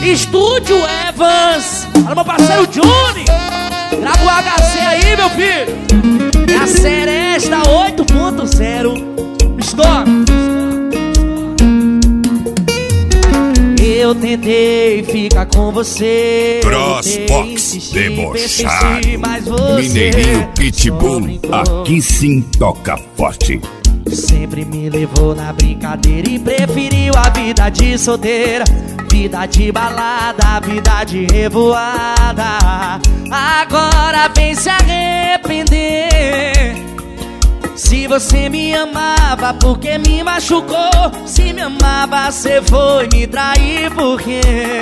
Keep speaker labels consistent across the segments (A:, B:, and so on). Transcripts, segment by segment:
A: Estúdio Evans. Olha meu parceiro Johnny. Grava o HC aí, meu filho. É a Seresta 8.0. Estoura. Eu tentei ficar com você.
B: Crossbox debochado. Mineirinho Pitbull. Aqui sim toca forte.
A: Sempre me levou na brincadeira e preferiu a vida de solteira. Vida de balada, vida de revoada. Agora vem se arrepender. Se você me amava, porque me machucou? Se me amava, você foi me trair, porque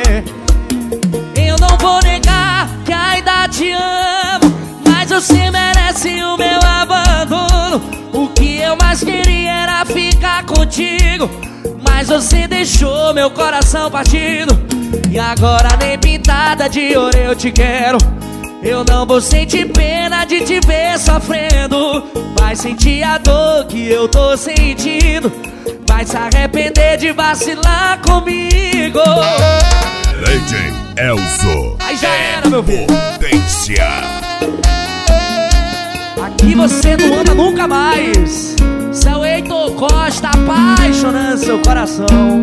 A: eu não vou negar que ainda te amo, mas você merece o meu abandono. O que eu mais queria era ficar contigo, mas você deixou meu coração partido. E agora nem pintada de ouro eu te quero. Eu não vou sentir pena de te ver sofrendo. Vai sentir a dor que eu tô sentindo. Vai se arrepender de vacilar comigo.
B: Lady Elzo.
A: Aí já era, meu filho.
B: Potência.
A: Aqui você não anda nunca mais. Seu Heitor Costa apaixonando seu coração.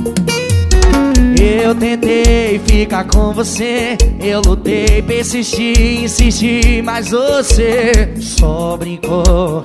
A: Eu tentei ficar com você, eu lutei, persisti, insisti, mas você só brincou.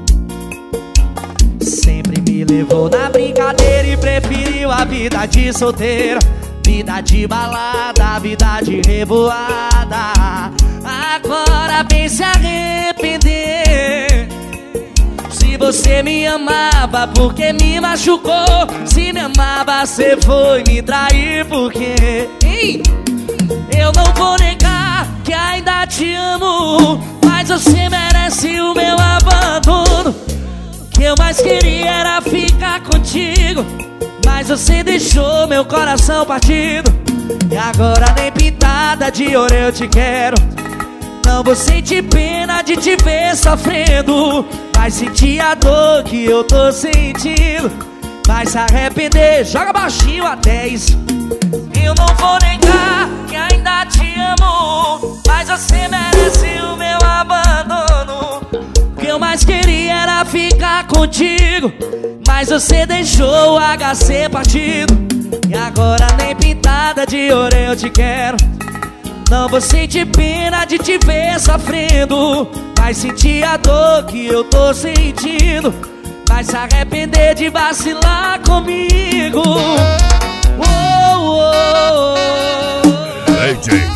A: Sempre me levou na brincadeira e preferiu a vida de solteira. Vida de balada, vida de revoada. Agora vem se arrepender. Se você me amava, porque me machucou? Se me amava, você foi me trair, porque eu não vou negar que ainda te amo, mas você merece o meu abandono. O que eu mais queria era ficar contigo, mas você deixou meu coração partido. E agora nem pintada de ouro eu te quero. Não vou sentir pena de te ver sofrendo. Vai sentir a dor que eu tô sentindo. Vai se arrepender, joga baixinho a 10. Eu não vou negar que ainda te amo, mas você merece o meu abandono. O que eu mais queria era ficar contigo, mas você deixou o HC partido. E agora nem pintada de ouro eu te quero. Não vou sentir pena de te ver sofrendo. Vai sentir a dor que eu tô sentindo. Vai se arrepender de vacilar comigo.
B: Lady